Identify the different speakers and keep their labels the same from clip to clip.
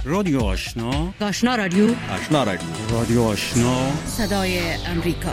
Speaker 1: رادیو آشنا،
Speaker 2: آشنا رادیو،
Speaker 1: آشنا رادیو، رادیو آشنا،
Speaker 2: صدای امریکا.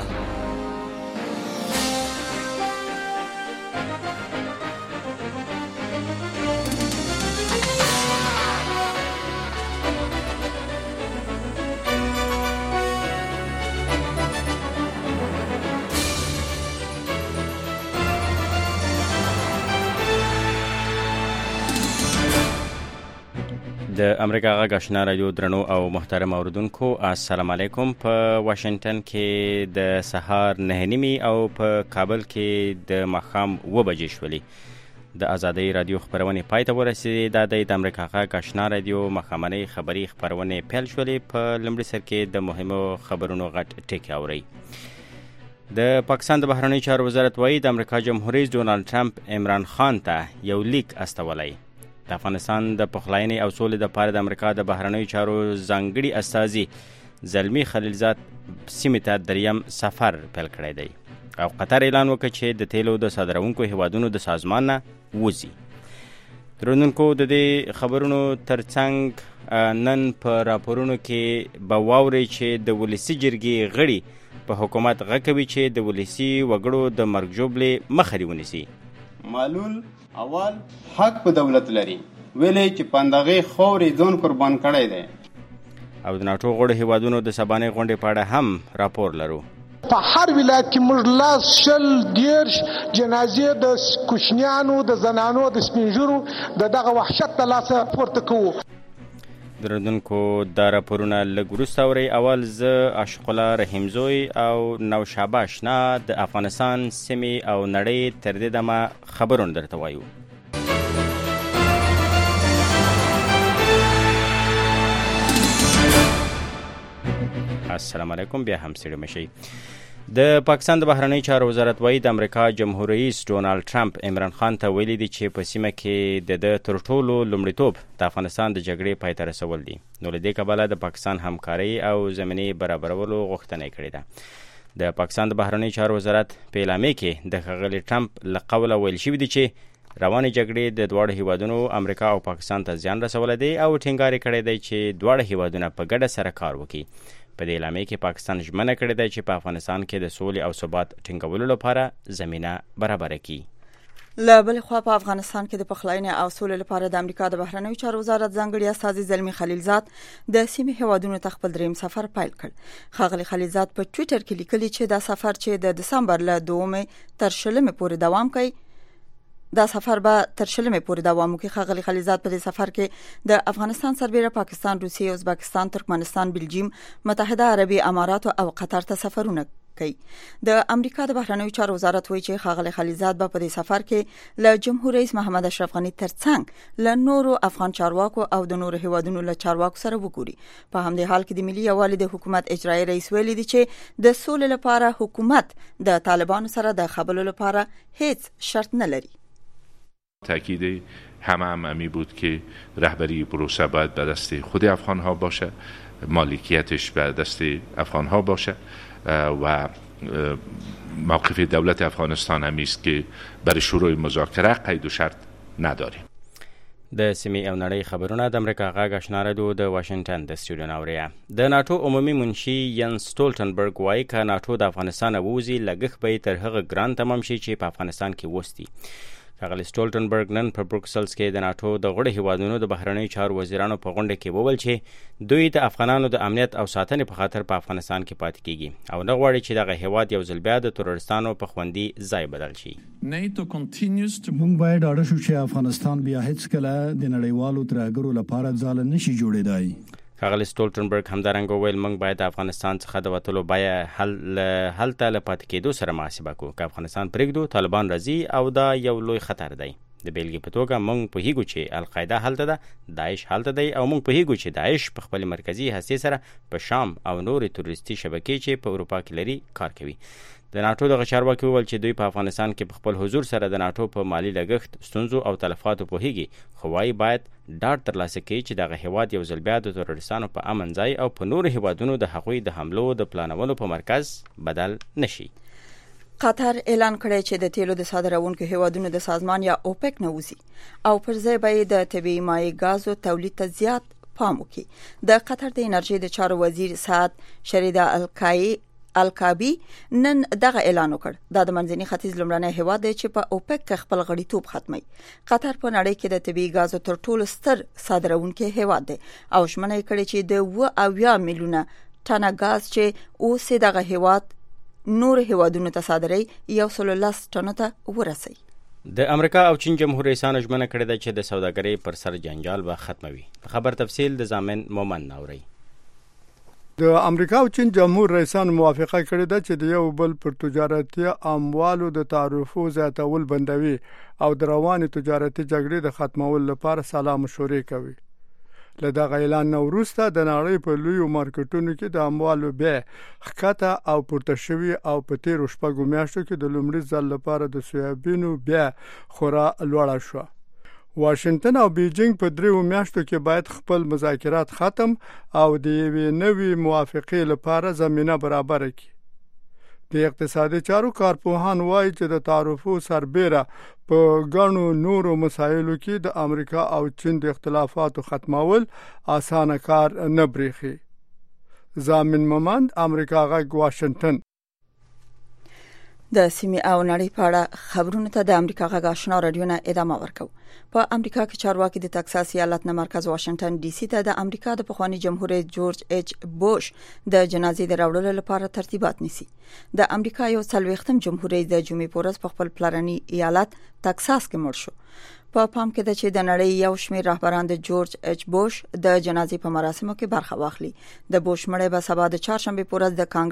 Speaker 3: د امریکا غږ آشنا رادیو درنو او محترم اوریدونکو السلام علیکم. په واشنگټن کې د سهار 9:30 او په کابل کې د ماښام 2 بجې شولې. د ازادۍ رادیو خبرونه پای ته ورسېدې. د امریکا غږ آشنا رادیو مخامنۍ خبري خبرونه پیل شولې. په لومړي سر کې د مهمو خبرونو غټ ټکی اوري. د پاکستان د بهرنی چارو وزارت وایي د امریکا جمهور رئیس ډونالد ټرمپ عمران خان ته یو لیک استولی. د افغانستان د پخلاینې او سولې د پاره د امریکا د بهرنیو چارو ځانګړي استازي زلمی خلیلزاد سیمې ته دریم سفر پیل کړی دی او قطر اعلان وکړ چې د تیلو د صادروونکو هیوادونو د سازمان نه وځي. درنونکو د دې خبرونو ترڅنګ نن په راپورونو کې به واورئ چې د ولسي جرګې غړي په حکومت غږ کوي چې د ولسي وګړو د مرګ ژوبلې مخه ونیسي.
Speaker 4: معلول اول حق په دولت لري ویلې چې پندغه خوري ځون قربان کړی دی.
Speaker 3: او د ناټو غړو هیوادونو د سبانې غونډې په اړه هم راپور لرو.
Speaker 5: په هر ولایت کې موږ لاس شل دیرش جنازې د کوچنیانو د زنانو د سپینجرو دغه وحشت ته لاس پورته کوو.
Speaker 3: درنونکو دا راپورونه لږ وروسته اورئ. اول زه عاشق الله رحیمزوی او نوشابه اشنا د افغانستان سیمې او نړۍ تر دې دمه خبرونه درته وایو. السلام علیکم. بیا هم سړي مشي. د پاکستان د بهرنی چارو وزارت وایي د امریکا جمهور رئیس ډونالد ټرمپ عمران خان ته ویلي دي چې په سیمه کې د تر ټولو لومړیتوب د افغانستان د جګړې پای ته رسول دي. نو له دې کبله د پاکستان همکاري او زمینې برابرولو غوښتنه کړې ده. د پاکستان د بهرنی چارو وزارت په اعلامیه کې د ښاغلي ټرمپ له قوله ویل شوي دي چې روانې جګړې د دواړو هیوادونو امریکا او پاکستان ته زیان رسولی دی او ټینګار کړی دی چې دواړه هیوادونه په ګډه سره کار وکړي. په دې اعلامیه کې پاکستان ژمنه کړې ده چې په افغانستان کې د سولې او ثبات ټینګولو لپاره زمینه برابره کړي.
Speaker 6: له بلې خوا په افغانستان کې د پخلاینې او سولې لپاره د امریکا د بهرنیو چارو وزارت ځانګړي استازي زلمی خلیلزاد د سیمې هیوادونو ته خپل دریم سفر پیل کړ. ښاغلي خلیلزاد په ټویټر کې لیکلي چې دا سفر چې د دسمبر له 2 تر 10 پورې دوام کوي دا سفر به تر 10 پورې دوام وکړي. ښاغلي خلیلزاد په دې سفر کې د افغانستان سربیره پاکستان، روسیې، ازبکستان، ترکمنستان، بلجیم، متحده عربي امارات او قطر ته سفرونه کوي. د امریکا د بهرنیو چارو وزارت وایي چې ښاغلي خلیلزاد به په دې سفر کې له جمهور رئیس محمد اشرف غني ترڅنګ له نورو افغان چارواکو او د نورو هیوادونو له چارواکو سره وګوري. په همدې حال کې د ملي یووالي د حکومت اجرایي رئیس ویلي دی چې د سولې لپاره حکومت د طالبانو سره د خبرو لپاره هیڅ شرط نه لري.
Speaker 7: تاکید همه عمی بود که رهبری پروسه باید به دست خود افغان ها باشه، مالکیتش به دست افغان ها باشه و موقف دولت افغانستان همی است که برای شروع مذاکره قید و شرط نداریم.
Speaker 3: د سیمې او نړۍ خبرونه د امریکا غږ آشنا رادیو د واشنگټن د سټوډیو نه اورئ. د ناټو عمومي منشي ین سټولټنبرګ وایي که ناټو د افغانستان ووځي لګښت به تر هغه ګران تمام شي چې په افغانستان کې وستي. ښاغلي سټولټنبرګ نن په بروکسلز کې د ناټو د غړو هیوادونو د بهرنیو چارو وزیرانو په غونډه کې وویل چې دوی د افغانانو د امنیت او ساتنې په خاطر په افغانستان کې پاتې کیږي او نه غواړي چې دغه هیواد یو ځل بیا د تروریستانو په خوندي ځای بدل شي.
Speaker 8: موږ باید اړه شو چې افغانستان بیا هیڅ کله د نړیوالو ترهګرو لپاره ځاله نشي جوړېدای.
Speaker 3: ښاغلي سټولټنبرګ همدارنګه وویل موږ باید د افغانستان څخه د وتلو بیه هلته له پاتې کېدو سره محاسبه کوو. که افغانستان پرېږدو طالبان راځي او دا یو لوی خطر دی. د بیلګې په توګه موږ پوهیږو چې القاعده هلته ده، داعش هلته دی او موږ پوهیږو چې داعش په خپل مرکزي هستې سره په شام او نورې تروریستي شبکې چې په اروپا کې لري کار کوي. د ناټو دغه چارواکي وویل چې دوی په افغانستان کې په خپل حضور سره د ناټو په مالی لګښت، ستونزو او تلفاتو پوهیږي، خو وايي باید ډاډ ترلاسه کړي چې دغه هیواد یو ځل بیا د تروریستانو په امن ځای او په نورو هیوادونو د هغوی د حملو د پلانولو په مرکز بدل نشي.
Speaker 6: قطر اعلان کړی چې د تیلو د صادروونکو هیوادونو د سازمان یا اوپک نه وځي او پر ځای به د طبیعي مایع غازو تولید ته زیات پام وکړي. د قطر د انرژي د چارو وزیر سعد شریدا الکابی نن دغه اعلان وکړ. دا د منځني ختیځ لومړنی هیواد دی چې په اوپک کې خپل غړیتوب ختمي. قطر په نړۍ کې د طبيعي غازو تر ټولو ستر صادرونکي هیواد دی او شمنه کړي چې د 20 میلیونه ټنه غاز چې اوس دغه هیواد نور هیوادونو ته صادري 110 ټنو ته ورسي.
Speaker 3: د امریکا او چین جمهور رئیسانو ژمنه کړې ده چې د سوداګرۍ پر سر جنجال به ختموي. خبر تفصیل د ضامن مومن ناوري.
Speaker 9: د امریکا او چین جمهور رئیسانو موافقه کړې ده چې د یو بل پر تجارتي اموالو د تعرفو زیاتول بندوي او د رواني تجارتي جګړې د ختمولو لپاره سلا مشورې کوي. له دغه اعلان وروسته د نړۍ په لویو مارکیټونو کې د اموالو بیه ښکته او پورته شوي او په تیرو شپږو میاشتو کې د لومړي ځل لپاره د سویابینو بیه خورا لوړه شوه. واشنگټن او بیجینګ په 3 میاشتو کې باید خپل مذاکرات ختم او د یوې نوې موافقې لپاره زمينه برابر کړي. د اقتصادي چارو کارپوهان وایي چې د تعرفو سربېره په غنو نورو مسایلو کې د امریکا او چین د اختلافاتو ختمول اسانه کار نه بریخي. ضامن مومند، امریکا غږ، واشنگټن.
Speaker 6: د سیمې او نړۍ په اړه خبرونه ته د امریکا غږ آشنا رادیو نه ادامه ورکو. په امریکا کې چارواکي د تکساس ایالت نه مرکز واشنگټن ډي سي ته د امریکا د پخوانی جمهور رئیس جورج ایچ بوش د جنازې د راوړلو لپاره ترتیبات نیسي. د امریکا یو 40م جمهور رئیس د جمعې په ورځ په خپل پلرني ایالت تکساس کې مړ شو. په پام کې ده چې د نړۍ یو شمېر رهبران د جورج ایچ بوش د جنازې په مراسمو کې برخه واخلي. د بوش مړی به سبا د چهارشنبه په ورځ د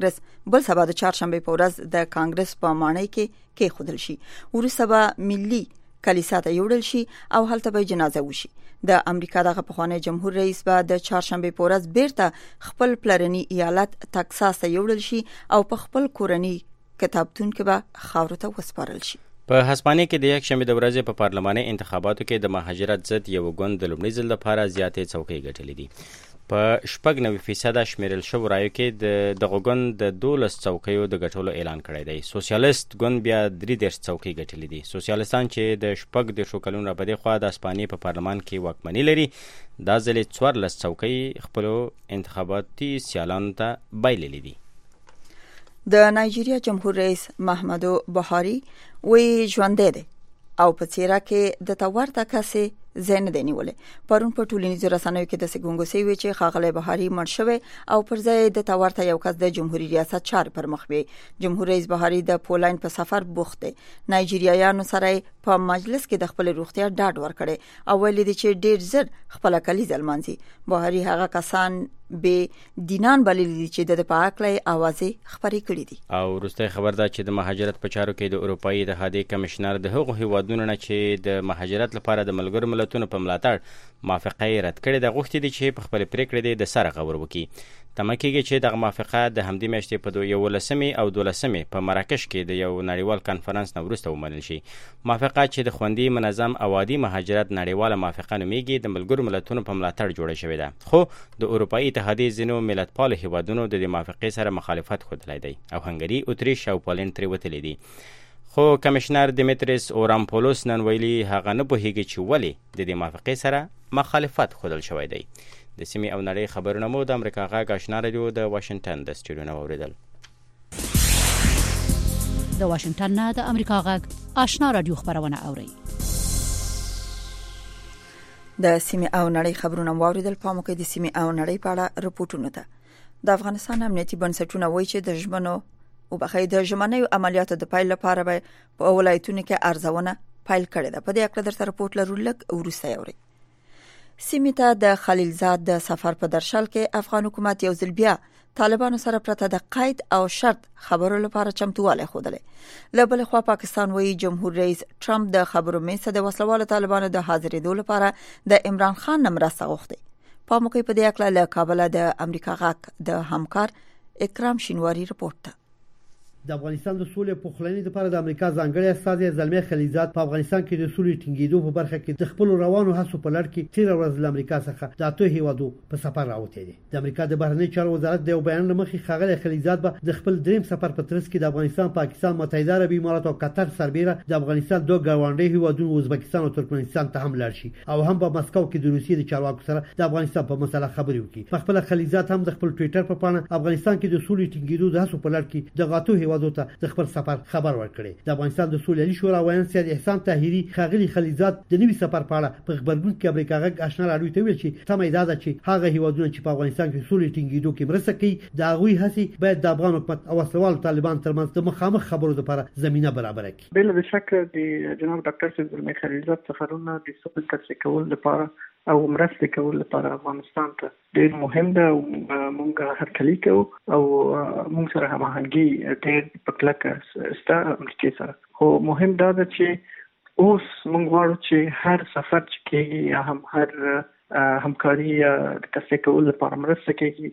Speaker 6: کانګرس په ماڼۍ کې کېښودل شي. وروسته به ملي کلیسا ته یوړل شي او هلته به جنازه وشي. د امریکا دغه پخوانی جمهور رئیس به د چهارشنبه په ورځ بیرته خپل پلرني ایالت تکساس ته یوړل شي او په خپل کورني کتابتون کې به خاورو ته وسپارل شي.
Speaker 3: په هسپانیا کې د یک شنبه د ورځې په پارلماني انتخاباتو کې د مهاجرت ضد یو ګوند د لومړي ځل لپاره زیاتې څوکۍ ګټلې دي. په 90% شمیرل شو رایو کې د ګوند د 12 څوکیو د ګټلو اعلان کړی دی. سوسیالیست ګوند بیا 3 څوکۍ ګټلې دي. سوسیالیستان چې د 14 کلونو په دې خوا د هسپانیا په پارلمان کې واکمني لري، دا ځل 14 څوکۍ خپل انتخاباتي سیالانو ته بایللې دي.
Speaker 6: د نایجیریا جمهور رئیس محمدو بوهاری وی ژوندې دی او په څیره کې د تورته کسې زین دی نیولې. پرون په ټولنیزو رسنیو کې د سګونګوسي وی چې خاغله بوهاری مړ شوی او پر ځای د تورته یو کس د جمهوریت ریاست چارې پر مخ وی. جمهور رئیس بوهاری د پولند په سفر بوخت دی. نایجیریایانو سره په مجلس کې د خپل روغتیا ډاډ ورکړي او ویل دي چې ډیر زر خپل کلیزه لمانځي. بوهاری هغه کسان به دینان بللی دي چې د پاکلې اوازې خبرې کړې دي.
Speaker 3: او وروسته خبر ده چې د مهاجرت په چارو کې د اروپאי اتحادیې کمشنر د هغو هیوادونو نه چې د مهاجرت لپاره د ملګرو ملتونو په ملاتړ موافقه رد کړې ده غوښتي دي چې په خپل پریکړې د سره غور وکړي. تمه کېږي چې دغه موافقه د همدې میاشتې په 11 او 12 په مراکش کې د یو نړیوال کانفرنس نه وروسته ومنل شي. موافقه چې د خوندي منظم او عادي مهاجرت نړیواله موافقه نومیږي د ملګرو ملتونو په ملاتړ جوړه شوې ده. خو د اروپאי اتحادیې ځینو ملتپال هیوادونو د دې موافقې سره مخالفت ښودلی دی او هنګري، اتریش او پولند ترې وتلي دي. خو کمشنر دیمیتریس اورامپولوس نن ویلي هغه نه پوهیږي چې ولې د دې موافقې سره مخالفت ښودل شوی دی. د سیمې او نړۍ خبرونه مو د امریکا غږ آشنا رادیو د واشنگټن د سټوډیو نه واوریدل.
Speaker 2: د واشنگټن نه د امریکا غږ آشنا رادیو خبرونه اوري.
Speaker 6: د سیمې او نړۍ خبرونه واوریدل. په موقع د سیمې او نړۍ په اړه رپورټونه ده. د افغانستان امنیتي بنسټونه وایي چې د ژمنیو عملیاتو د پیل لپاره به په ولایتونو کې ارزونه پیل کړې ده. په دې اړه درته رپورټ لرو، لږ وروسته اوري. سیمې ته د خلیلزاد د سفر په درشل کې افغان حکومت یو ځل بیا طالبانو سره پرته د قید او شرط خبرو لپاره چمتوالی ښودلی. له بلې خوا پاکستان وایي جمهور رئیس ټرمپ د خبرو منځ د وسلوالو طالبانو د حاضرېدو لپاره د عمران خان نه مرسته غوښتې. په موقع په دې اړه له کابل د امریکا غږ د همکار اکرام شینواری رپورټ ته.
Speaker 10: د افغانستان د سولې پخلنې لپاره د امریکا ځانګړي استازي زلمی خلیلزاد په افغانستان کې د سولې ټینګېدو په برخه کې د خپل روانو هڅو په لړ کې تیر ورځ له امریکا څخه د اته هیوادو په سفر راوته دي. د امریکا د بهرنی چارو وزارت د یو بیان لمخې ښاغلی خلیلزاد به د خپل دریم سفر په ترڅ کې د افغانستان، پاکستان، متحده عربي امارات او قطر سربېره د افغانستان دوه ګاونډي هیوادونو ازبکستان او ترکمنستان ته هم لاړ شي او هم په مسکو کې د روسیې د چارواکو سره د افغانستان په مسله خبرې وکړي. په خپل خلیلزاد هم د خپل ټوئیټر په پاڼه افغانستان کې د سولې ټینګېدو د هڅو په لړ کې د غاتو هیوادو ته د خپل سفر خبر ورکړي. د افغانستان د سولې شورا ویان سید احسان طاهری ښاغلی خلیلزاد د نوي سفر په اړه په خبرګون کې امریکا غږ آشنا راډیو ته ویل چې تمه ده چې هغه هیوادونه چې په افغانستان کې سولې ټینګېدو کې مرسته کوي د هغوی هڅې باید د افغان حکومت او وسلوال طالبان ترمنځ د مخامخ خبرو لپاره زمينه برابر کړي.
Speaker 11: بل شک د جناب ډاکټر سید زلمی خلیلزاد سفرونه د سولې ترسره کول لپاره او مرسته کول لپاره افغانستان ته ډېر مهم ده او موږ هرکلی کوو او موږ سره هماهنګي ډېر په کلکه ستا امریکا سره. خو مهم دا ده چې اوس موږ غواړو چې هر سفر چې کېږي یا هم هر همکاري د ترسره کولو لپاره مرسته کوي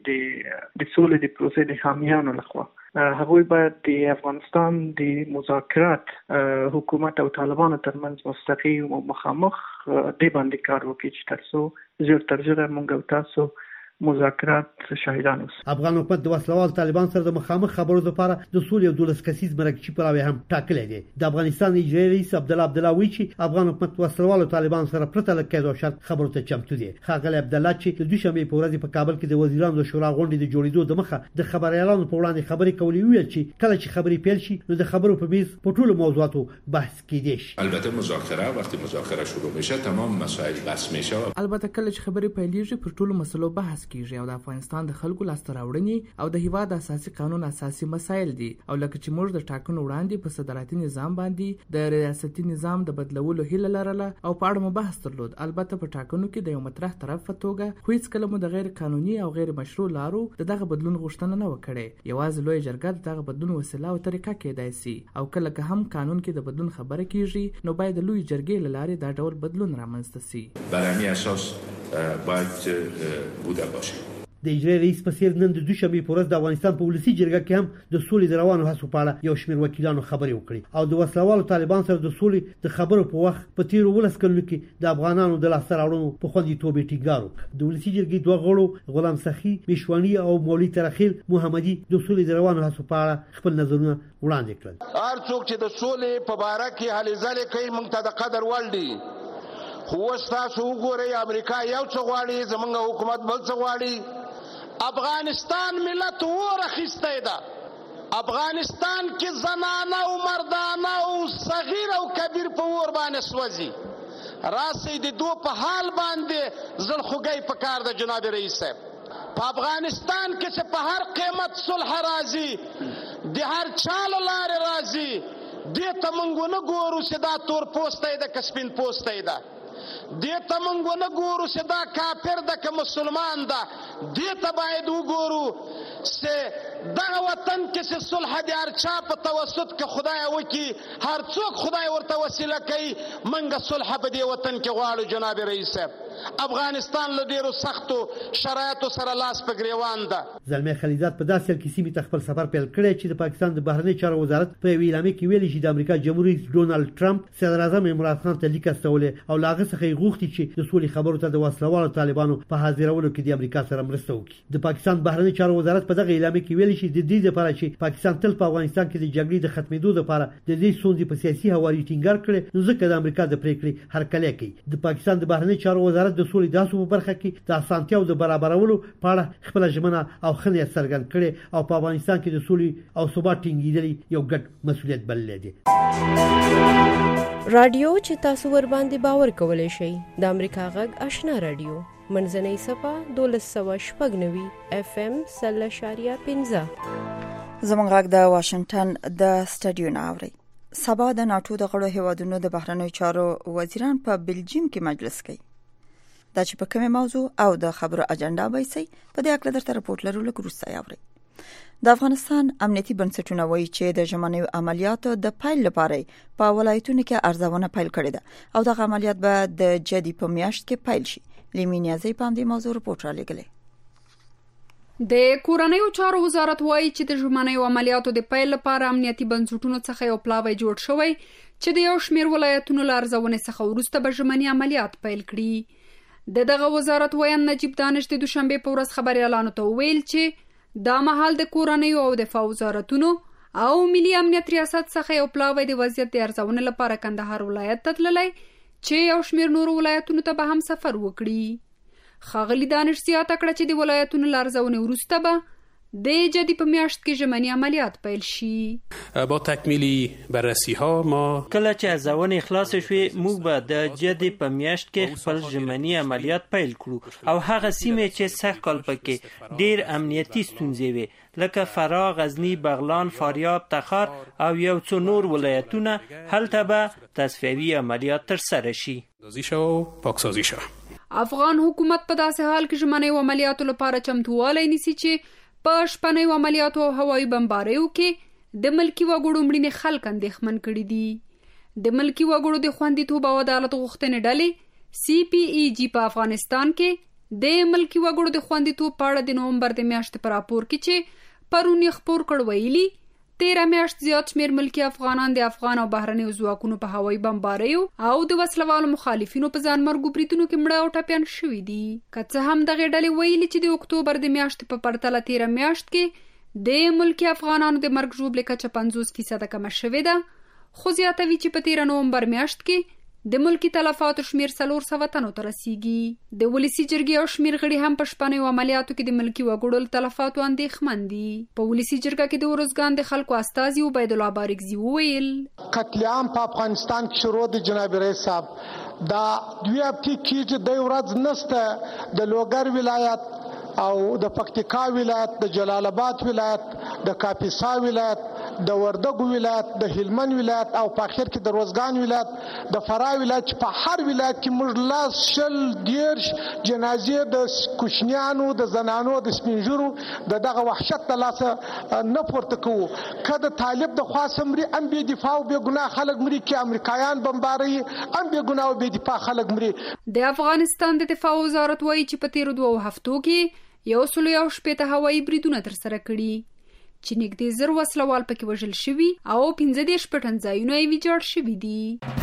Speaker 11: د سولې د پروسې د حامیانو لخوا. هغوی باید د افغانستان د مذاکرات حکومت او طالبانو ترمنځ مستقیم او مخامخ د باندې کار وکړي چې ترڅو ژر تر ژره موږ او تاسو مذاکرات شاهدان اوسو.
Speaker 10: افغان حکومت د وسلوال طالبان سره د مخامخ خبرو لپاره د سولې او 12 کسیز مرکزي پلاوی هم ټاکلی دی. د افغانستان اجرایي رئیس عبدالله عبدالله وی چې افغان حکومت وسلوال طالبان سره پرته له قید او شرط خبرو ته چمتو دی. ښاغلی عبدالله چې د دوشنبه په ورځ په کابل کې د وزیرانو د شورا غونډې د جوړېدو د مخه د خبريالانو په وړاندې خبرې کولې ویل چې کله چې خبرې پیل شي نو د خبرو په میز په ټولو موضوعاتو بحث کیدی شي.
Speaker 7: البته مذاکره وقتی مذاکره شروع میشه تمام مسائل بحث میشه.
Speaker 12: البته کله چې خبرې پیلېږي پر ټولو مسلو بحث کیږي او د افغانستان د خلکو لاسته راوړنې او د هیواد اساسي قانون اساسي مسایل دي او لکه چې موږ د ټاکنو وړاندې په صدارتي نظام باندې د ریاستي نظام د بدلولو هیله لرله او په اړه مو بحث درلود. البته په ټاکنو کې د یو مطرح طرف په توګه خو هیڅ کله مو د غیر قانوني او غیر مشروع لارو دغه بدلون غوښتنه نه وکړي. یوازې لوی جرګه دغه بدلون وسیله او طریقه کېدای شي او کله که هم قانون کې د بدلون خبره کیږي نو باید لوی جرګې لارې دا ډول بدلون رامنځته شي.
Speaker 7: بر همین اساس باید بوده باشه.
Speaker 10: د اجرایي رئیس په څیر نن د دوشنبه په ورځ د افغانستان په ولسی جرګه کې هم د سولې د روانو هڅو په اړه یو شمېر وکیلانو خبرې وکړي او د وسلوالو طالبان سره د سولې د خبرو په وخت په تیر 12 کلونو کې د افغانانو د لاسته راوړنو په خوندیتوب ټینګار وکړ. د ولسی جرګې دوه غړو غلام سخی میشوانی او مولوی ترخیل محمدي د سولې د روانو هڅو په اړه خپل نظرونه وړاندې کړل.
Speaker 5: هر څوک چې د سولې په باره کې هلې ځلې کوي موږ ته د قدر وړ دي. خو اوس تاسو وګورئ امریکا یو څه غواړي، زموږ حکومت بل څه غواړي. افغانستان ملت ور اخیسته ده. افغانستان کې زنانه او مردانه او صغیر او کبیر په ور باندې سوځي. راسي د دو په حال باندې زلخوګي په کار د جناب رئیس صاحب. په افغانستان کې چې په هر قیمت صلح راځي د هر چال لار راځي دې ته مونږ نه ګورو چې دا تور پوسټه ده که سپین پوسټه ده. دې ته مونږ نه ګورو چې دا کافر ده که مسلمان ده. دې ته باید وګورو چې دغه وطن کې چې صلح د هر چا په توسط کې خدای وکړي، هر څوک خدای ورته وسیله کوي. مونږ صلح په دې وطن کې غواړو جناب رئیس صاحب. افغانستان له ډیرو سختو شرایطو سره لاس په ګریوان ده.
Speaker 10: زلمی خلیلزاد په داسې حال کې سیمې ته خپل سفر پیل کړی چې د پاکستان د بهرنی چارو وزارت په یوه اعلامیه کې ویلي چې د امریکا جمهور رئیس ډونالد ټرمپ صدر اعظم عمران خان ته لیک استولې او له هغه څخه یې غوښتي چې د سولې خبرو ته د وسلوالو طالبانو په حاضرولو کې د امریکا سره مرسته وکړي. د پاکستان بهرنی چارو وزارت په دغه اعلامیه کې ویلي چې د دې لپاره چې پاکستان تل په افغانستان کې د جګړې د ختمېدو لپاره د دې ستونزې په سیاسي هواري ټینګار کړي نو ځکه د امریکا د پریکړې هرکلی کوي. د پاکستان د بهرنی چارو وزارت د سولې داسو برخه کې د اسانتیاو د برابرولو په اړه خپل ژمنه او خنیت څرګند کړي او په افغانستان کې د سولې او ثبات ټینګېدل یو ګډ مسؤلیت بللی دی.
Speaker 13: رادیو چې تاسو ور باندې باور کولای شئ د امریکا غږ آشنا رادیو منځنۍ صفه 1290 FM 0.15
Speaker 6: زمونږ غږ د واشنگټن د سټډیو نه اوري. سبا د ناتو د غړو هیوادونو د بهرنیو چارو وزیران په بلجیم کې مجلس کوي. دا چې په کومه موضوع او د خبرو اجنډا به سي په دې اړه درته راپورټ لرو لکه وروسته اوري. د افغانستان امنیتي بنسټونه وایي چې د ژمنیو عملیاتو د پیل لپاره په ولایتونو کې ارزونه پیل کړې ده او دغه عملیات به د جدي په میاشت کې پیل شي. لیمینیازي په دې موضوع راپورټ را لګلې.
Speaker 14: د کورنیو چارو وزارت وایي چې د ژمنیو عملیاتو د پیل لپاره امنیتي بنسټونو څخه یو پلاوی جوړ شوی چې د یو شمېر ولایتونو له ارزونې څخه وروسته به ژمني عملیات پیل کړي. دغه وزارت ویان نجیب دانش د دوشنبه په ورځ خبريالانو ته ویل چې دا مهال د کورنیو او دفاع وزارتونو او ملي امنیت ریاست څخه یو پلاوی د وضعیت د ارزونې لپاره کندهار ولایت ته تللی چې یو شمېر نورو ولایتونو ته به هم سفر وکړي. ښاغلي دانش زیاته کړه چې د ولایتونو له ارزونې وروسته به د جدي په میاشت کې ژمني عملیات پیل شي.
Speaker 15: با تکمیلی بررسی ها ما
Speaker 16: کله چې ارزونې خلاص شوې موږ به د جدي په میاشت کې خپل ژمني عملیات پیل کړو او هغه سیمې چې سږ کال پکې ډېر امنیتي ستونزې وي لکه فراه، غزنی، بغلان، فاریاب، تخار او یو څو نور ولایتونه هلته به تصفیوي عملیات ترسره شي.
Speaker 15: پاکسازی شو.
Speaker 14: افغان حکومت په داسې حال کې ژمنیو عملیاتو لپاره چمتووالی نیسي چې په شپنیو عملیاتو او هوایي بمباریو کې د ملکي وګړو مړینې خلک اندېښمن کړي دي. د ملکي وګړو د خوندیتوب او عدالت غوښتنې ډلې CPEG په افغانستان کې د ملکي وګړو د خوندیتوب په اړه د نومبر د میاشتې په راپور کې چې پرون یې خپور کړ ویلي 13 میاشت زیات شمیر ملکی افغانان د افغان او بهرنیو ځواکونو په هوایي بمباریو او د وسلوالو مخالفینو په ځانمرګو بریدونو کې مړه او ټپیان شوي دي. که څه هم دغه ډلې ویلي چې د اکتوبر د میاشتې په پرتله 13 میاشت کې د ملکی افغانانو د مرګ ژوبلې کچه 50% کمه شوې ده، خو زیاتوي چې په 13 نومبر میاشت کې د ملکی تلفاتو شمیر 400 تنو ته رسیږي. د ولسی جرګې او شمیر غړي هم په شپنیو عملیاتو کې د ملکی وګړو له تلفاتو اندېښمن دي. په ولسی جرګه کې د ورزګان د خلکو استازي عبید الله بارکزي وویل
Speaker 5: قتل عام په افغانستان کې شروع دي جناب رئیس صاحب. دا دوی هفته کې د ورځ نسته د لوګر ولایت او د پکتیکا ولایت، د جلال آباد ولایت، د کاپیسا ولایت، د وردګو ولایت، د هلمند ولایت او په اخر کې د روزګان ولایت، د فراه ولایت په هر ولایت کې موږ لاس شل دیرش جنازې د کوچنیانو، د زنانو، د سپینږیرو دغه وحشت د لاسه نه پورته کوو. که د طالب د خاص مري ام بې دفاع او بې ګناه خلک مري، کې امریکایان بمباري ام بې ګناه او بې دفاع خلک مري.
Speaker 14: د افغانستان د دفاع وزارت وایي چې په تیرو 2 هفتو کې 160 هوایي بریدونه ترسره کړي چې نږدې 1000 وسلوال پکې وژل شوي او 15 پټنځایونه یې ویجاړ شوي دي.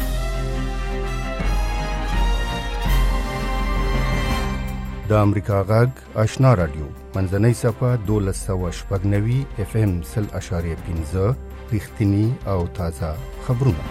Speaker 17: د امریکا غږ آشنا رادیو منځنۍ صفحه 1290 FM 0.5 رښتینی او تازه خبرونه.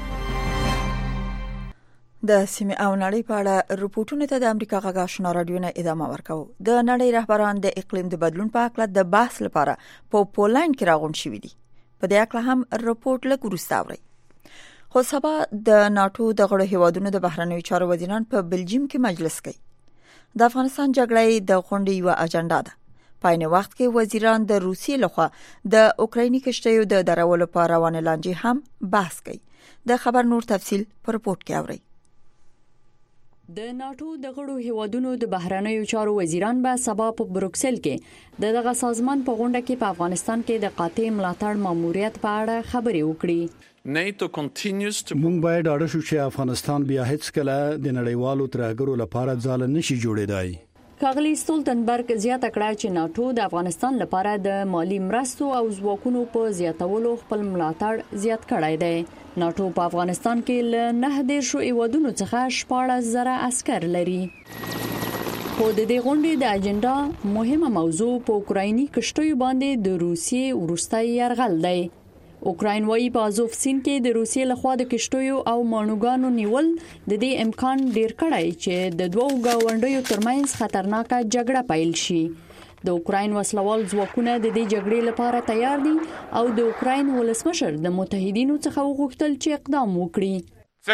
Speaker 6: د سیمه او نړۍ په اړه رپورټونه ته د امریکا غږ آشنا رادیو نه ادامه ورکوي. د نړۍ رهبران د اقلیم د بدلون په اړه د بحث لپاره په پولند کې راغونډ شوي دي. په دې اړه هم رپورټ لږ وروسته اورئ. خو سبا د ناتو د غړو هیوادونو د بهرنیو چارو وزیران په بلجیم کې مجلس کوي. د افغانستان جګړې د غونډې یو اجنډا ده. په عین وخت کې وزیران د روسیې لخوا د اوکرایني کشتیو د درولو په روانه لانجې هم بحث کوي. د خبر نور تفصیل په رپورټ کې اورئ.
Speaker 18: د ناتو د غړو هیوادونو د بهرنیو چارو وزیران به سبا په بروکسل کې دغه سازمان په غونډه کې په افغانستان کې د قاطع ملاتړ ماموریت په اړه خبرې وکړي.
Speaker 8: موږ باید اړه شو چې افغانستان بیا هیڅ کله د نړیوالو ترهګرو لپاره ځاله نشي جوړېدای.
Speaker 18: ښاغلي سټولټنبرګ زیاته کړه چې ناتو د افغانستان لپاره د مالی مرستو او ځواکونو په زیاتولو خپل ملاتړ زیات کړی دی. ناتو په افغانستان کې له 9 هیوادونو څخه 14,000 عسكر لري. خو د دې غونډې د اجنډا مهمه موضوع په اوکرایني کشتیو باندې د روسیې وروستي یرغل دی. اوکراین وايي په ازوف سیند کې د روسیې لخوا د کشتیو او مانوګانو نیول د دې امکان ډیر کړی چې د دوو ګاونډیو ترمنځ خطرناکه جګړه پیل شي. د اوکراین وسلوال ځواکونه د دې جګړې لپاره تیار دي او د اوکراین ولسمشر د متحدینو څخه وغوښتل چې اقدام وکړي.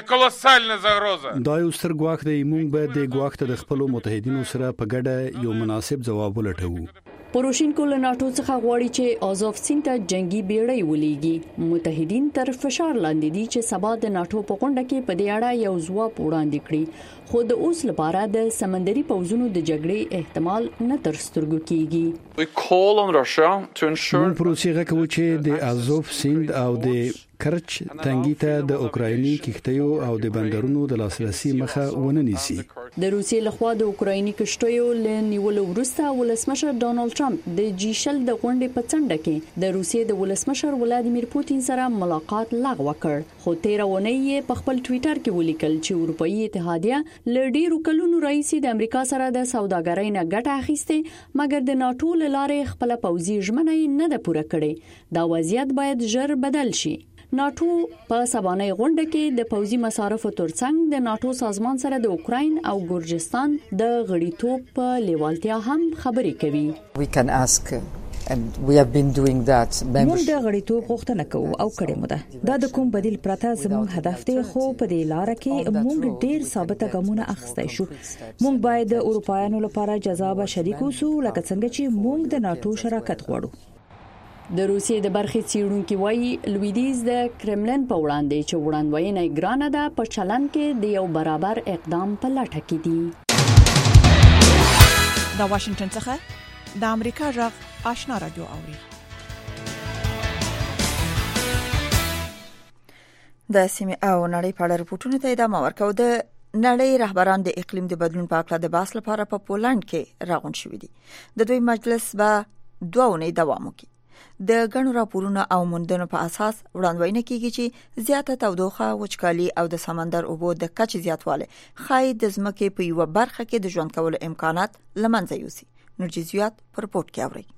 Speaker 8: دا یو ستر ګواښ دی. موږ به د ګواښ ته د خپل متحدینو سره په ګډه یو مناسب ځواب ولټوو.
Speaker 18: پوروشینکو له ناتو څخه غواړي چې ازوف سیند ته جنگي بیړۍ ولېږي. متحدین تر فشار لاندې دي چې سبا د ناتو په غونډه کې په دې اړه یو ځواب وړاندې کړي. خو د اوس لپاره د سمندري پوځونو د جګړې احتمال نه تر سترګو کیږي.
Speaker 8: موږ پروسیغه کوي چې د ازوف سیند او د کرچ تنګي ته د اوکرایني کښتیو او د بندرونو د لاسرسي مخه ونه نیسي.
Speaker 18: د روسیې لخوا د اوکرایني کښتیو له نیولو وروسته ولسمشر ډونالد ټرمپ د جیشل د غونډې په څنډه کې د روسیې د ولسمشر ولادیمیر پوتین سره ملاقات لغوه کړ، خو تیر اونۍ یې په خپل ټوئیټر کې ولیکل چې اروپאי اتحادیه له ډیرو کلونو راهیسې د امریکا سره د سوداګرۍ نه ګټه اخیسته، مګر د ناتو له لارې خپل پوځي ژمنه نه ده پوره کړې. دا وضعیت باید ژر بدل شي. ناتو په سبانۍ غونډه کې د پوځي مصارفو ترڅنګ د ناتو سازمان سره د اوکراین او ګورجستان د غړیتوب په لیوالتیا هم خبرې کوي.
Speaker 19: And we have been doing that.
Speaker 20: موږ د غړیتوب غوښتنه کوو او کړې مو ده. دا د کوم بدیل پرته زموږ هدف دی، خو په دې لار کې موږ ډیر ثابته ګامونه اخیستای شو. موږ باید د اروپایانو لپاره جذاب شریک اوسو، لکه څنګه چې موږ د ناتو شراکت غواړو.
Speaker 18: د روسیې د برخې څیړونکو وایي لویدیز د کرملن په وړاندې چې وړاندوینه ګرانه ده، په چلن کې د یو برابر اقدام په لټه کې دي.
Speaker 21: د واشنگټن څخه د امریکا غږ آشنا رادیو اوري.
Speaker 6: د سیمې او نړۍ په اړه راپورټونه ته ادامه ورکوو. د نړۍ رهبران د اقلیم د بدلون په اړه د بحث لپاره په پولند کې راغونډ شوي دي. د دوی مجلس به 2 اونۍ دوام وکړي. د غنو راپورونو او موندنو په اساس وړاندوینه کیږي چې زیاته تودوخه، وچکالي او د سمندر اوبو د کچې زیاتوالی خای د ځمکې په یو برخه کې د ژوند کولو امکانات لمنځه یوسي. نورجزیات پر رپورت کې اوري.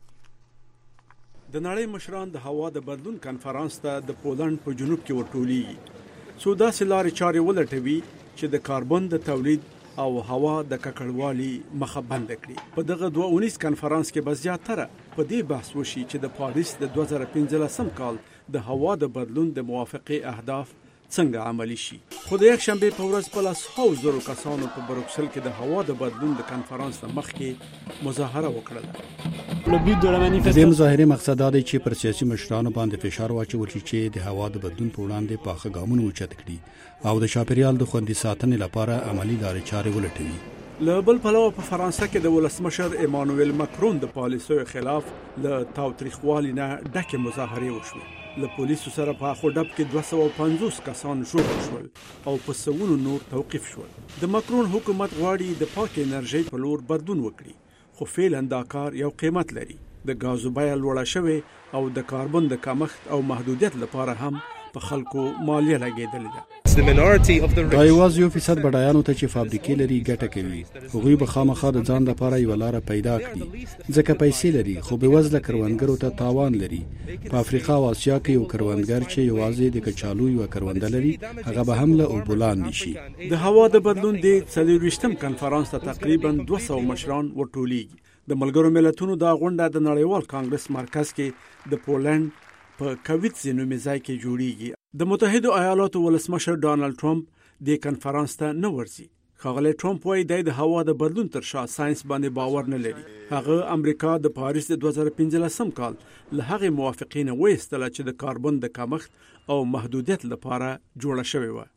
Speaker 22: د نړۍ مشران د هوا د بدلون کنفرانس ته د پولند په جنوب کې ورټولېږي. څو داسې لارې چارې ولټوي چې د کاربن د تولید او هوا د ککړوالي مخه بند کړي. په دغه 2019 کنفرانس کې به زیاتره په دې بحث وشي چې د پاریس د 2015 کال د هوا د بدلون د موافقې اهداف څنګه عملی شي. خو د یک شنبه په ورځ په 100,000 کسانو په بروکسل کې د هوا د بدلون د کنفرانس مخکې مظاهره وکړه.
Speaker 8: د مظاهره مقصد دا دی چې پر سیاسي مشرانو باندې فشار واچول شي چې د هوا د بدلون په وړاندې پاخه ګامونه اوچت کړي او د چاپیریال د خوندي ساتنې لپاره عملی لارې چارې ولټوي.
Speaker 22: له بل پلوه په فرانسه کې د ولسمشر ایمانوئل ماکرون د پالیسیو خلاف له تاوتریخوالي نه ډکه مظاهره وشوه. له پولیسو سره په خودب کې 250 کسان ژوبل شول او په سونو نور توقيف شول. د ماکرون حکومت غواړي د پاک انرژي په لور بدلون وکړي، خو فعلا دا کار یو قیمت لري. د غازو بیه لوړه شوې او د کاربن د کمښت او محدودیت لپاره هم په خلکو مالیه لګیدلې ده.
Speaker 8: دا یوازې 1% بډایانو ته چې فابریکې لري ګټه کوي. هغوی به خامخا د ځان لپاره یو لار پیدا کړي، ځکه پیسې لري خو به وزله کروندګرو ته تاوان لري. په افریقا او اسیا کې یو کروندګر چې یوازې د کچالو یو کرونده لري، هغه به هم له اوبولان نشي.
Speaker 22: د هوا د بدلون د 24م کنفرانس ته تقریبا 200 مشران ورټولېږي. د ملګرو ملتونو دا غونډه د نړیوال کانګرس مرکز کې د پولند په کویتز نومي ځای کې جوړیږي. د متحده ایالاتو ولسمشر ډانلډ ټرمپ د کنفرانس ته نه ورځي. ښاغلی ټرمپ وايي د هوا د بدلون تر شا ساينس باندې باور نه لري. هغه امریکا د پاریس د 2015 کال له هغه موافقین وېستله چې د کاربن د کمښت او محدودیت لپاره جوړه شوې و.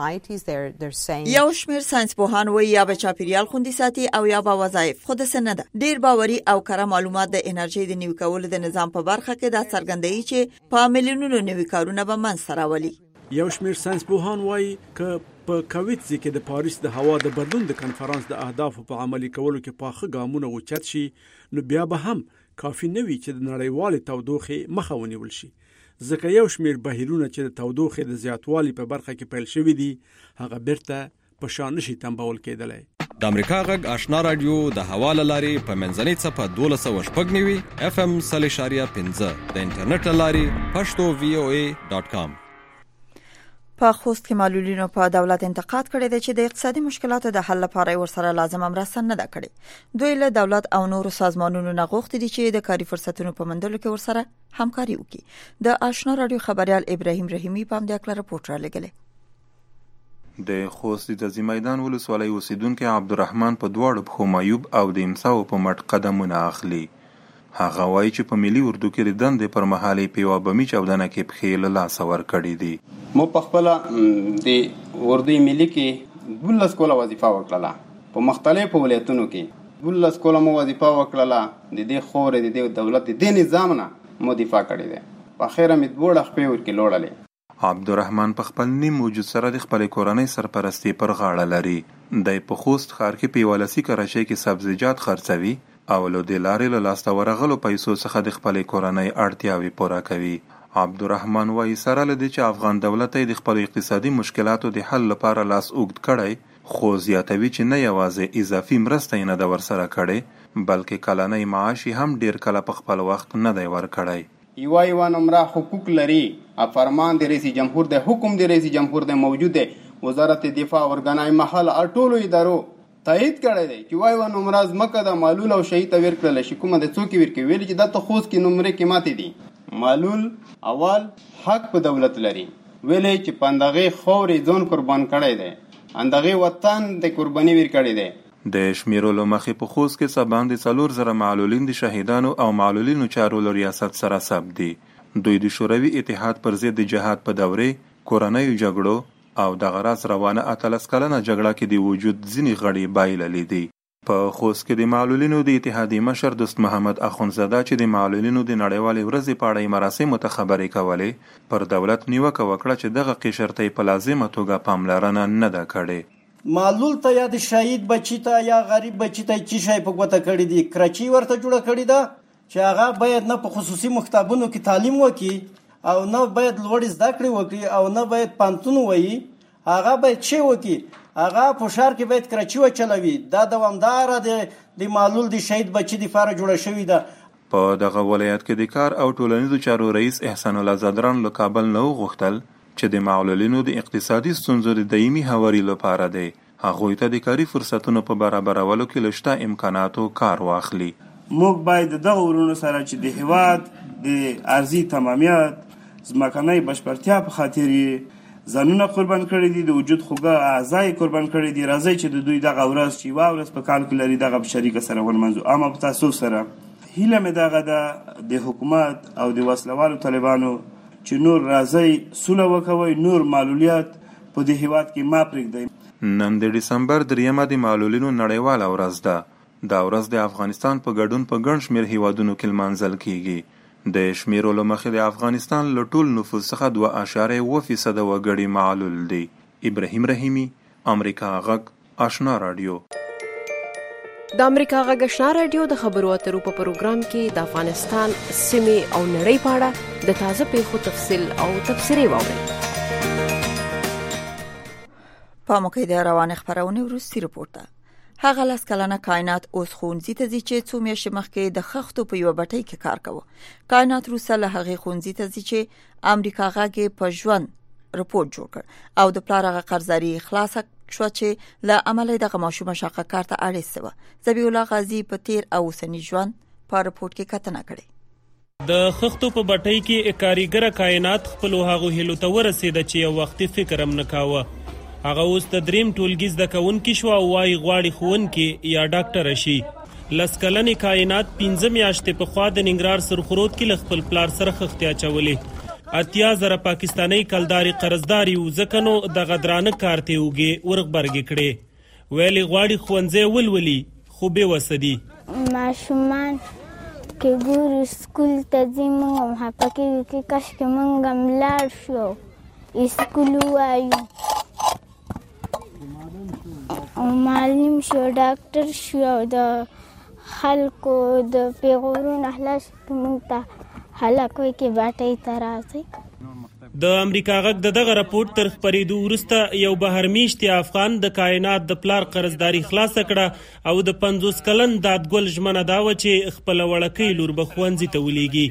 Speaker 6: یو شمیر ساينس پوهان وایي یا به چاپیریال خوندي ساتي او یا به وظایف خود سره نه ده. ډیر باوري او کره معلومات د انرژي د نیو کولو د نظام په برخه کې دا څرګندوي چې په میلیونونو نوي کارونه به منځ راولي.
Speaker 22: یو شمیر ساينس پوهان وایي ک په کویتز کې د پاریس د هوا د بدلون د کنفرانس د اهدافو په عملي کولو کې پاخه ګامونه اوچت شي، نو بیا به هم کافي نه وي چې د نړیوال تودوخې مخه ونیول شي. ځکه یو شمیر بهیرونه چې د تودوخې د زیاتوالي په برخه کې پیل شوي دي، هغه بیرته په شان نشي تنبول کېدلی.
Speaker 23: د امریکا غږ آشنا رادیو د هوا له لارې په منځنۍ څپه 1290 FM 0.5 د انټرنیټ له لارې پښتو voa.com.
Speaker 6: په خوست کې معلولینو په دولت انتقاد کړی دی چې د اقتصادي مشکلاتو د حل لپاره ورسره لازمه مرسته نه ده کړې. دوی له دولت او نورو سازمانونو نه غوښتي دي چې د کاري فرصتونو په موندلو کې ورسره همکاري وکړي. د آشنا رادیو خبريال ابراهیم رحیمی په همدې اړه راپورټ را لګلې.
Speaker 24: د خوست د ځي میدان ولسوالۍ اوسیدونکو عبدالرحمن په دواړو پښو معیوب او د امساو په مټ قدمونه اخلي. هغه وایي چې په ملي اردو کې د دندې پر مهال په یو بمی چاودنه کې پخې له لاس ور کړې دي.
Speaker 4: مو په خپل د اردو ملي کې 12 کوله وظیفه وکړه په مختلفو ولایتونو کې 12 کوله مو وظیفه وکړه. د دې خورې د دولت د نظام نه مو دفاع کړې ده. په خیره مې دوړه خپې ورکې لوړلې
Speaker 24: عبدالرحمن په خپل نیم وجود سره د خپل کورنۍ سرپرستی پر غاړه لري. د خوست ښار کې په ولسی کراچۍ کې سبزیجات خرڅوي او له دې لارې له لاسته ورغلو پیسو څخه د خپل کورنۍ اړتیاوې پوره کوي. عبدالرحمن وايي سره له دې چې افغان دولت د خپل اقتصادي مشکلاتو د حل لپاره لاس اوږد کړی، خو زیاتوي چې نه یوازې اضافي مرسته یې نه ده ورسره کړې بلکې کلنی معاش هم ډیر کله په خپل وخت نه دی ورکړی.
Speaker 4: یوه نمره حقوق لري. فرمان د رئیس جمهور د حکم د رئیس جمهور د موجود دی وزارت دفاع ورګنای محل ټولو ادارو تایید کړی دی چې وایي نمره ځمکه د معلول او شهید ته ورکړل شي. کومه د څوک ورکوي ویل چې دا ته خوست کې نمرې کې ماتې دي. معلول اول حق په دولت لري ویلې چې پندغه خوري ځون قربان کړی دی اندغه وطن د قرباني ورکړی دی.
Speaker 24: د شمیرولو مخې په خوست کې سبان د 4,000 معلولین د شهیدانو او معلولینو چارو له ریاست سره ثبت دي. دوی د شوروي اتحاد پر ضد د جهاد په دورې کورنۍ جګړو او د غراس روانه 13 کلنه جګړه کې د وجود ځینې غړي بایللې دي. په خوست کې د معلولینو د اتحادیې مشر دوست محمد اخونزاده چې د معلولینو د نړیوالې ورځې په اړه مراسمو ته خبرې کولې پر دولت نیوکه وکړه چې دغه قشر ته په لازمه توګه پاملرنه نه ده کړې.
Speaker 1: معلول ته یا د شهید بچی ته یا غریب بچی ته چی شي په ګوته کړی دي کرچی ورته جوړه کړی ده چې هغه باید نه په خصوصي مکتبونو کې تعلیم وکړي او نه باید لوړ زده کړې وکړي او نه باید پانتون وایي. هغه باید چی وکړي هغه په شهر کې باید کرچی وچلوي. دا دوامدار د معلول د شهید بچی د لپاره جوړه شوې ده.
Speaker 24: په دغه ولایت کې د کار او ټولنیزو چارو رئیس احسان الله زادران له کابل نه وغوښتل چې د معلولینو د اقتصادي ستونزو د دایمي هواري لپاره دی هغوی ته د کاري فرصتونو په برابرولو کې له شته امکاناتو کار واخلي.
Speaker 2: موږ باید دغه ورونو سره چې د هیواد د ارضي تمامیت ځمکنۍ بشپړتیا په خاطر ځانونه قربان کړي دي، د وجود خوږه اعضای قربان کړي دي. راځي چې د دوی دغه ورځ چې یوه ورځ په کال کې لري دغه په شریکه سره ولمانځو. اما په تاسو سره هیله مې دغه ده د حکومت او د وسلوالو طالبانو چې نور راځي سوله وکوي، نور معلولیت په دې هیواد کې ما پرېږدئ.
Speaker 24: نن د ډسمبر 3 د معلولینو نړیواله ورځ ده. دا ورځ د افغانستان په ګډون په ګڼ شمېر هیوادونو کې لمانځل کیږي. د شمیرولو مخې د افغانستان له ټول نفوس څخه 2.7% وګړي معلول دي. ابراهیم رحیمی، امریکا غږ، آشنا رادیو.
Speaker 13: د امریکا غږ آشنا رادیو د خبرو اترو په پروګرام کې د افغانستان سیمې او نړۍ په اړه د تازه پیښو تفصیل او تبصرې واورئ.
Speaker 6: په موقع د روان خبرونه وروستي رپورټ هغه لاس کلنه کائنات اوس خونځي ته ځي چې څو میاشتې مخکې د خښتو په یو بټۍ کې کار کاوه. کائنات روسه له هغه خونځي ته ځي چې امریکا غږ په ژوند رپورټ جوړ کړ او د پلار هغه قرضداري خلاص شو چې له عمله دغه ماشومه شاقه کار ته اړ شوه. ذبیح الله غازی په تیر او سنی ژوند په رپورټ کې کتنه کړې.
Speaker 3: د خښتو په بټۍ کې کاریګر کائنات خپل هغه هلو ته ورسېد چې یو وخت فکر هم نه کاوه. هغه اوس د دریم ټولګي زده کوونکی شو او وايي غواړي ښوونکی یا ډاکټر شي. لس کلنې کائنات 15 میاشتې پخوا د ننګرهار سرخرود کې له خپل پلار سره خښتې اچولې. 80,000 پاکستاني کلداري قرضداري و ځکه نو دغه درانه کار ته اوږې ورغبرګې کړې. ویلې غواړي ښوونځی ولولي خو بې وسه دي.
Speaker 9: ماشومان کې ګورو سکول ته ځي موږ هم خفه کېږو چې کاشکې موږ هم لاړ شو سکول ووایو او معلم شو ډاکټر شو او د خلکو د پیغورونو خلاص موږ ته هلک وایي چې باټۍ ته راځئ.
Speaker 3: د امریکا غږ دغه راپورټ تر خپرېدو وروسته یو بهرمیشتي افغان د کائنات د پلار قرضداري خلاصه کړه او د 50 کلن دادګل ژمنه دا وه چې خپله وړکۍ لور به ښوونځي ته ولېږي.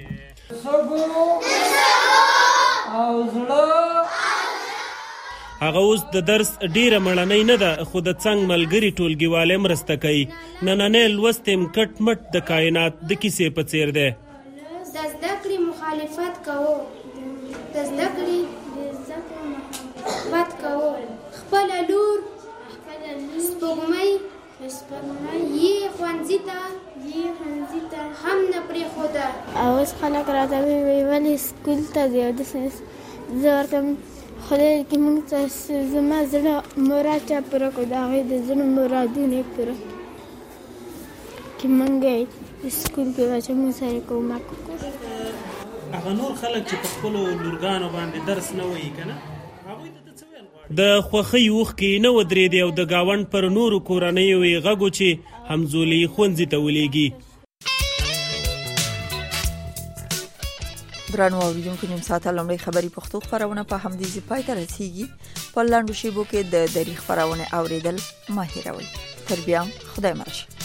Speaker 3: هغه اوس د درس ډیره مړنۍ نه ده خو د څنګ ملګري ټولګیوالی مرسته کوي. نننی لوست یې کټ مټ د کائنات د کیسې په څیر دی.
Speaker 9: د زده کړې مخالفت کوو، د زده کړې مخالفت کوو، خپله لور سپوږمۍ یې ښوونځي ته هم نه پرېښوده. او اوس خلک راته وایي ولې سکول ته ځې او داسې. زه ورته خدای کې موږ ته زما زړه مراد چا پوره کړو، د هغوی د زړه مرادونه یې پوره کړي چې موږ یې سکول کې واچوو، موږ سره یې کومک وکړو.
Speaker 3: هغه نور خلک چې په خپل لورګانو باندې درس نه وایي کنه هغه ته څه ویل غواړي د خوخي وخ کې نه ودرې دی او د گاوند پر نورو کورنۍ وي غږو چې همزولي خونځي ته ولېږي.
Speaker 6: درنو اوریدونکو نیم ساعت لومړی خبري پښتو خبرونه په همدې ځای پای ته رسیږي. په لاندو شیبو کې د دری خبرونه اوریدل ماهر وي. تر بیا خدای مرشه.